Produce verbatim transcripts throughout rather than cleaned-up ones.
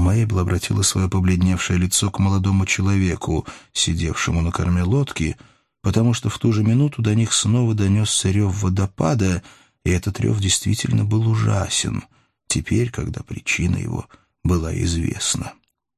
Мейбл обратила свое побледневшее лицо к молодому человеку, сидевшему на корме лодки, потому что в ту же минуту до них снова донесся рев водопада, и этот рев действительно был ужасен, теперь, когда причина его была известна.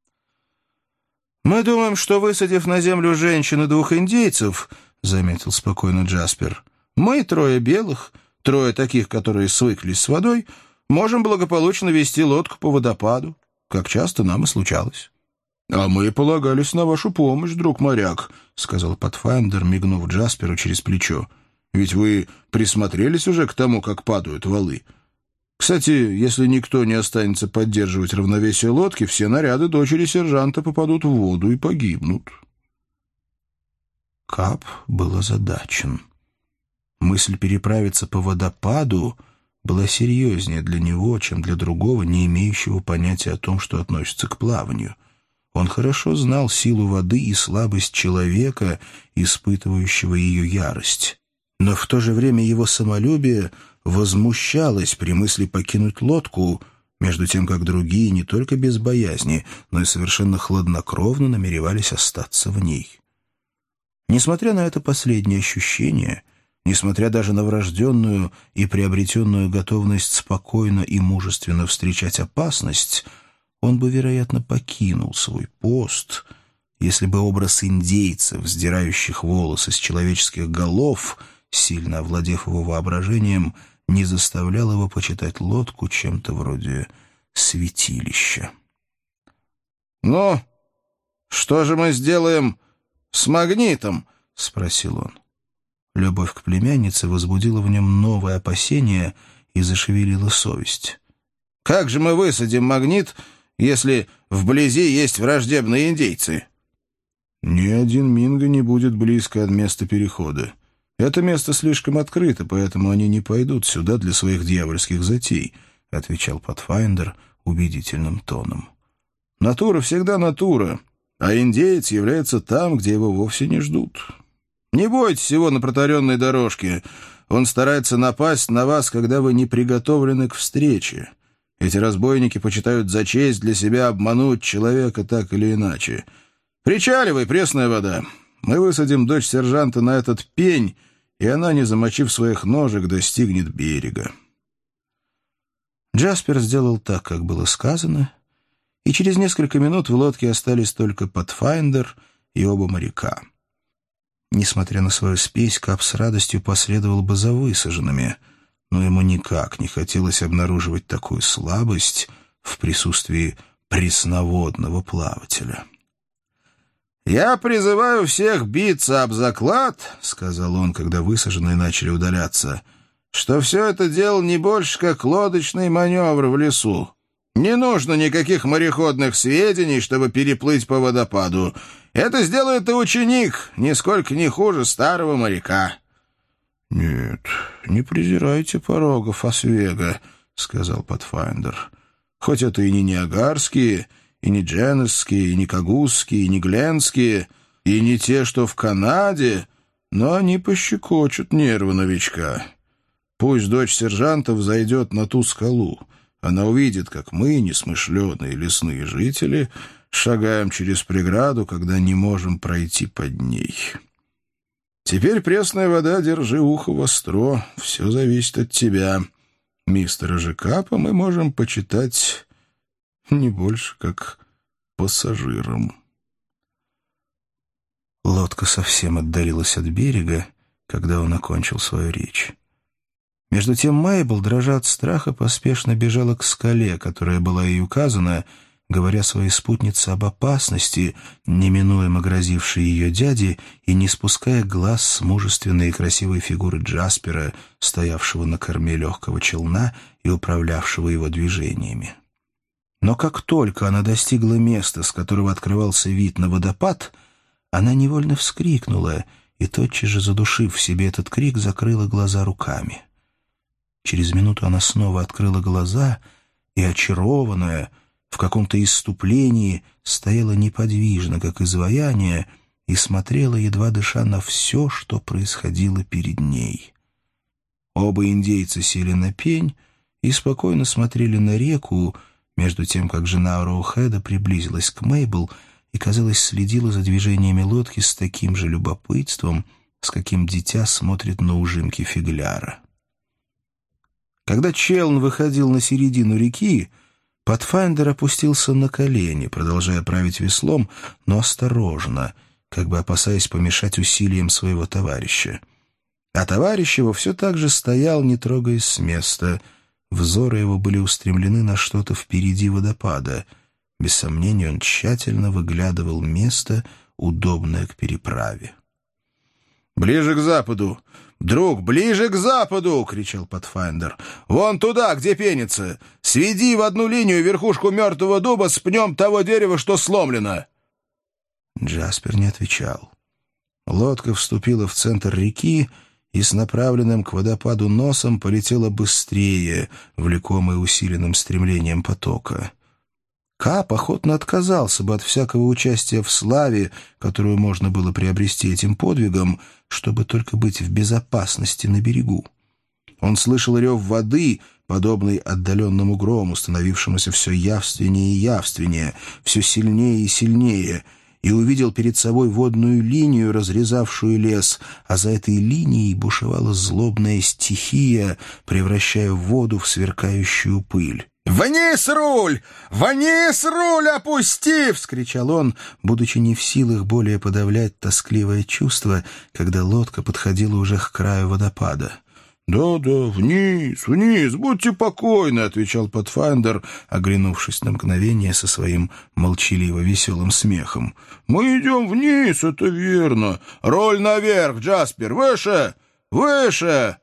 «Мы думаем, что, высадив на землю женщин и двух индейцев, — заметил спокойно Джаспер, — мы, трое белых, трое таких, которые свыклись с водой, можем благополучно вести лодку по водопаду, как часто нам и случалось». «А мы полагались на вашу помощь, друг моряк», — сказал Патфайндер, мигнув Джасперу через плечо. «Ведь вы присмотрелись уже к тому, как падают валы. Кстати, если никто не останется поддерживать равновесие лодки, все наряды дочери сержанта попадут в воду и погибнут». Кап был озадачен. Мысль переправиться по водопаду была серьезнее для него, чем для другого, не имеющего понятия о том, что относится к плаванию. Он хорошо знал силу воды и слабость человека, испытывающего ее ярость. Но в то же время его самолюбие возмущалось при мысли покинуть лодку, между тем как другие не только без боязни, но и совершенно хладнокровно намеревались остаться в ней. Несмотря на это последнее ощущение, несмотря даже на врожденную и приобретенную готовность спокойно и мужественно встречать опасность, он бы, вероятно, покинул свой пост, если бы образ индейцев, сдирающих волосы с человеческих голов, сильно овладев его воображением, не заставлял его почитать лодку чем-то вроде святилища. «Ну, что же мы сделаем с магнитом?» — спросил он. Любовь к племяннице возбудила в нем новое опасение и зашевелила совесть. «Как же мы высадим магнит, если вблизи есть враждебные индейцы?» «Ни один минго не будет близко от места перехода. Это место слишком открыто, поэтому они не пойдут сюда для своих дьявольских затей», — отвечал Патфайндер убедительным тоном. «Натура всегда натура, а индеец является там, где его вовсе не ждут. Не бойтесь его на протаренной дорожке. Он старается напасть на вас, когда вы не приготовлены к встрече. Эти разбойники почитают за честь для себя обмануть человека так или иначе. Причаливай, пресная вода. Мы высадим дочь сержанта на этот пень, и она, не замочив своих ножек, достигнет берега». Джаспер сделал так, как было сказано, и через несколько минут в лодке остались только Патфайндер и оба моряка. Несмотря на свою спесь, Кап с радостью последовал бы за высаженными, но ему никак не хотелось обнаруживать такую слабость в присутствии пресноводного плавателя. «Я призываю всех биться об заклад, — сказал он, когда высаженные начали удаляться, — что все это дело не больше, как лодочный маневр в лесу. Не нужно никаких мореходных сведений, чтобы переплыть по водопаду. Это сделает и ученик, нисколько не хуже старого моряка». «Нет, не презирайте порогов Освега, — сказал Патфайндер. — Хоть это и не ниагарские, и не дженесские, и не кагусские, и не гленские, и не те, что в Канаде, но они пощекочут нервы новичка. Пусть дочь сержанта взойдет на ту скалу. Она увидит, как мы, несмышленые лесные жители, шагаем через преграду, когда не можем пройти под ней. Теперь, пресная вода, держи ухо востро, все зависит от тебя. Мистера же Капа мы можем почитать не больше, как пассажиром». Лодка совсем отдалилась от берега, когда он окончил свою речь. Между тем Мейбл, дрожа от страха, поспешно бежала к скале, которая была ей указана, говоря своей спутнице об опасности, неминуемо грозившей ее дяде, и не спуская глаз с мужественной и красивой фигуры Джаспера, стоявшего на корме легкого челна и управлявшего его движениями. Но как только она достигла места, с которого открывался вид на водопад, она невольно вскрикнула и, тотчас же задушив в себе этот крик, закрыла глаза руками. Через минуту она снова открыла глаза и, очарованная, в каком-то исступлении, стояла неподвижно, как изваяние, и смотрела, едва дыша, на все, что происходило перед ней. Оба индейца сели на пень и спокойно смотрели на реку, между тем, как жена Роухеда приблизилась к Мейбл и, казалось, следила за движениями лодки с таким же любопытством, с каким дитя смотрит на ужимки фигляра. Когда челн выходил на середину реки, Патфайндер опустился на колени, продолжая править веслом, но осторожно, как бы опасаясь помешать усилиям своего товарища. А товарищ его все так же стоял, не трогаясь с места. Взоры его были устремлены на что-то впереди водопада. Без сомнения, он тщательно выглядывал место, удобное к переправе. «Ближе к западу! Друг, ближе к западу!» — кричал Патфайндер. «Вон туда, где пенится! Сведи в одну линию верхушку мертвого дуба с пнем того дерева, что сломлено!» Джаспер не отвечал. Лодка вступила в центр реки и с направленным к водопаду носом полетела быстрее, влекомой усиленным стремлением потока. Кап охотно отказался бы от всякого участия в славе, которую можно было приобрести этим подвигом, чтобы только быть в безопасности на берегу. Он слышал рев воды, подобный отдаленному грому, становившемуся все явственнее и явственнее, все сильнее и сильнее, и увидел перед собой водную линию, разрезавшую лес, а за этой линией бушевала злобная стихия, превращая воду в сверкающую пыль. «Вниз руль! Вниз руль опусти!» — вскричал он, будучи не в силах более подавлять тоскливое чувство, когда лодка подходила уже к краю водопада. «Да-да, вниз, вниз, будьте покойны», — отвечал Патфайндер, оглянувшись на мгновение со своим молчаливо-веселым смехом. «Мы идем вниз, это верно. Роль наверх, Джаспер, выше, выше!»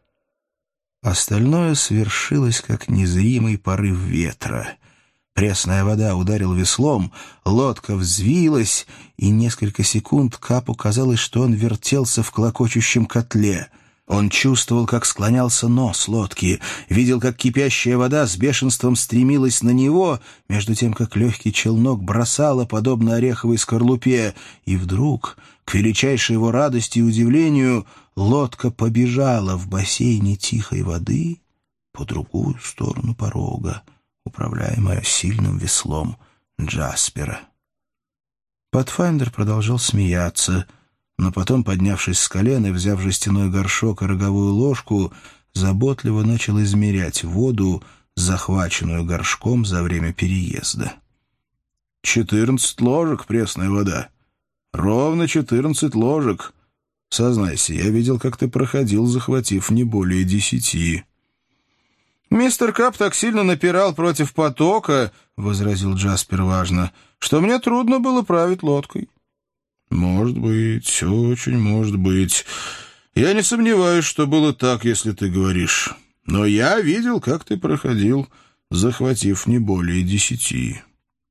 Остальное свершилось, как незримый порыв ветра. Пресная вода ударила веслом, лодка взвилась, и несколько секунд Капу казалось, что он вертелся в клокочущем котле. Он чувствовал, как склонялся нос лодки, видел, как кипящая вода с бешенством стремилась на него, между тем, как легкий челнок бросало, подобно ореховой скорлупе, и вдруг, к величайшей его радости и удивлению, лодка побежала в бассейне тихой воды по другую сторону порога, управляемая сильным веслом Джаспера. Патфайндер продолжал смеяться, но потом, поднявшись с колен и взяв жестяной горшок и роговую ложку, заботливо начал измерять воду, захваченную горшком за время переезда. «Четырнадцать ложек пресная вода. Ровно четырнадцать ложек. Сознайся, я видел, как ты проходил, захватив не более десяти». «Мистер Кап так сильно напирал против потока, — возразил Джаспер важно, — что мне трудно было править лодкой». «Может быть, очень может быть. Я не сомневаюсь, что было так, если ты говоришь. Но я видел, как ты проходил, захватив не более десяти».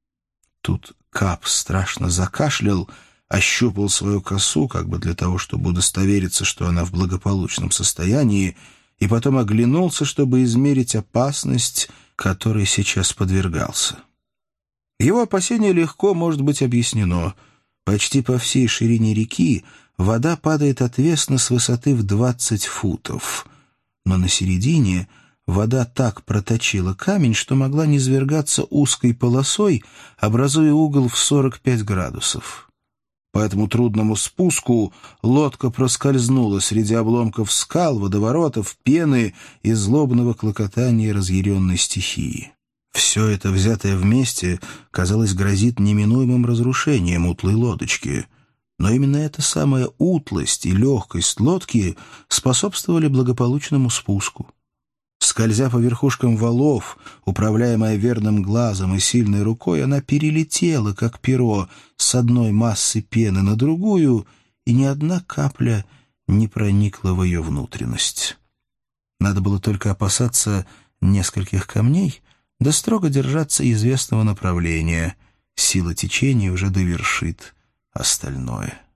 Тут Кап страшно закашлял, ощупал свою косу, как бы для того, чтобы удостовериться, что она в благополучном состоянии, и потом оглянулся, чтобы измерить опасность, которой сейчас подвергался. Его опасение легко может быть объяснено. Почти по всей ширине реки вода падает отвесно с высоты в двадцать футов, но на середине вода так проточила камень, что могла низвергаться узкой полосой, образуя угол в сорок пять градусов. По этому трудному спуску лодка проскользнула среди обломков скал, водоворотов, пены и злобного клокотания разъяренной стихии. Все это, взятое вместе, казалось, грозит неминуемым разрушением утлой лодочки. Но именно эта самая утлость и легкость лодки способствовали благополучному спуску. Скользя по верхушкам валов, управляемая верным глазом и сильной рукой, она перелетела, как перо, с одной массы пены на другую, и ни одна капля не проникла в ее внутренность. Надо было только опасаться нескольких камней, да строго держаться известного направления. Сила течения уже довершит остальное.